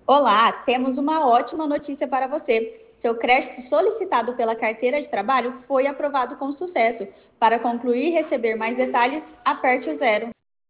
Olá, temos uma ótima notícia para você. Seu crédito solicitado pela carteira de trabalho foi aprovado com sucesso. Para concluir e receber mais detalhes, aperte o zero.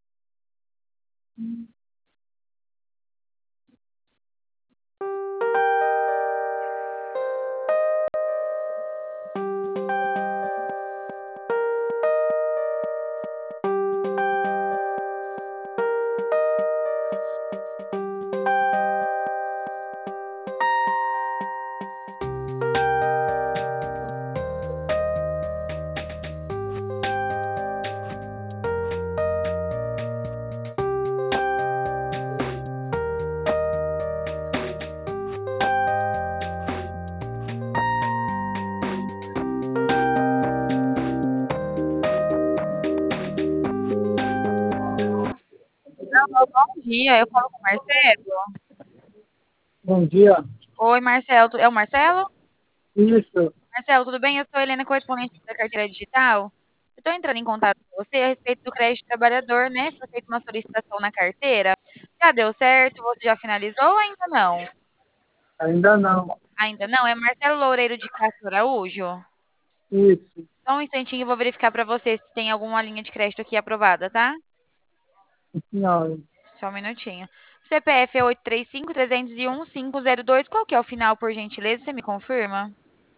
Bom dia, eu falo com o Marcelo. Bom dia. Oi, Marcelo, é o Marcelo? Isso, Marcelo, tudo bem? Eu sou a Helena, correspondente da carteira digital. Eu estou entrando em contato com você a respeito do crédito trabalhador, né? Foi feita uma solicitação na carteira. Já deu certo? Você já finalizou ou ainda não? ainda não. Ainda não? É Marcelo Loureiro de Castro Araújo? Isso, Só um instantinho, eu vou verificar para você se tem alguma linha de crédito aqui aprovada, tá? senhora. Só um minutinho. CPF é 835-301-502. Qual que é o final, por gentileza? Você me confirma?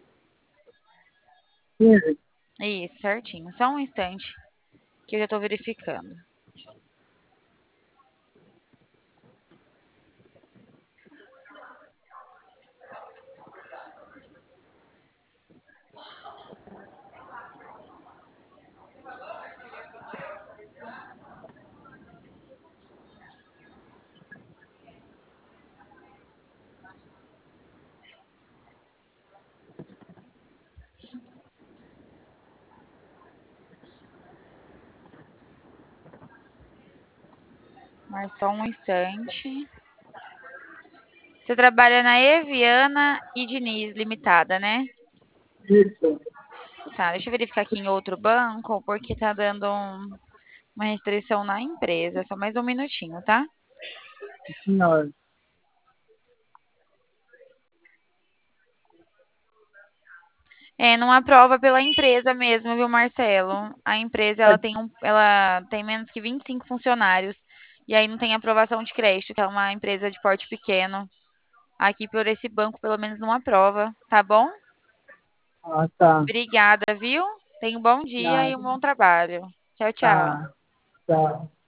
15. Isso, certinho. Só um instante, que eu já estou verificando. Mas só um instante. Você trabalha na Eviana e Diniz Limitada, né? Isso, Tá, deixa eu verificar aqui em outro banco, porque tá dando uma restrição na empresa. Só mais um minutinho, tá? senhora. É, não aprova pela empresa mesmo, viu, Marcelo? A empresa É, ela tem menos que 25 funcionários e aí não tem aprovação de crédito, que é uma empresa de porte pequeno. Aqui por esse banco pelo menos não aprova, tá bom? tá. Obrigada, viu? Tenha um bom dia e Nada. um bom trabalho. Tchau, tchau. Tá, tá.